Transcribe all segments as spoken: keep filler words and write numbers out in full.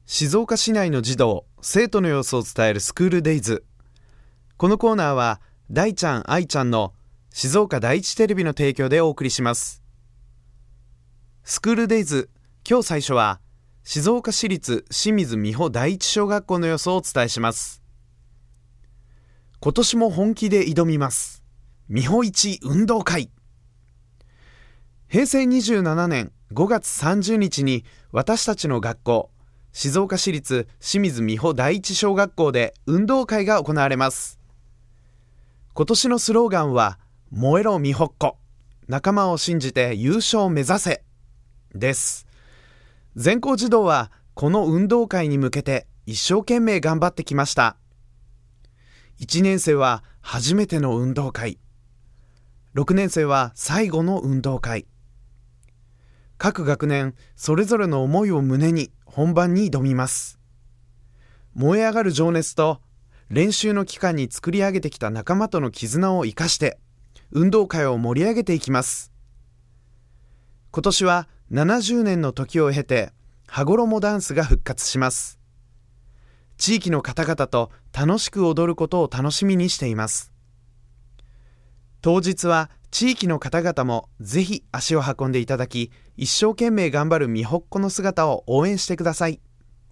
静岡市内の児童生徒の様子を伝えるスクールデイズ。このコーナーは大ちゃん愛ちゃんの静岡第一テレビの提供でお送りします。スクールデイズ、今日最初は静岡市立清水美保第一小学校の様子をお伝えします。今年も本気で挑みます美保一運動会。へいせいにじゅうななねんごがつさんじゅうにちに私たちの学校静岡市立清水美保第一小学校で運動会が行われます。今年のスローガンは燃えろ美保っ子、仲間を信じて優勝を目指せです。全校児童はこの運動会に向けて一生懸命頑張ってきました。いちねんせいは初めての運動会、ろくねんせいは最後の運動会。各学年それぞれの思いを胸に本番に挑みます。燃え上がる情熱と練習の期間に作り上げてきた仲間との絆を生かして運動会を盛り上げていきます。今年はななじゅうねんの時を経て羽衣ダンスが復活します。地域の方々と楽しく踊ることを楽しみにしています。当日は地域の方々もぜひ足を運んでいただき、一生懸命頑張る美保っ子の姿を応援してください。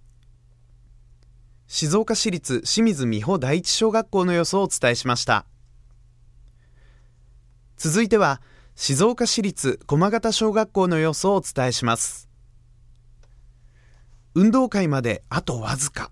静岡市立清水美保第一小学校の様子をお伝えしました。続いては静岡市立駒形小学校の様子をお伝えします。運動会まであとわずか。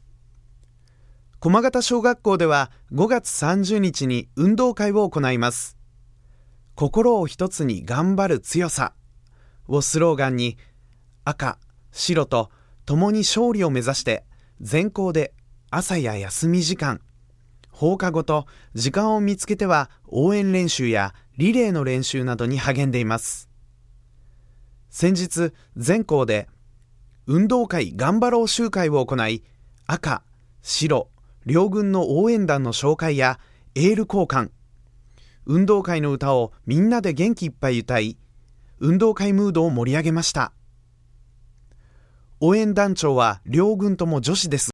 駒形小学校ではごがつさんじゅうにちに運動会を行います。心を一つに頑張る強さをスローガンに、赤、白と共に勝利を目指して全校で朝や休み時間、放課後と時間を見つけては応援練習やリレーの練習などに励んでいます。先日全校で運動会頑張ろう集会を行い、赤、白、両軍の応援団の紹介やエール交換、運動会の歌をみんなで元気いっぱい歌い、運動会ムードを盛り上げました。応援団長は両軍とも女子です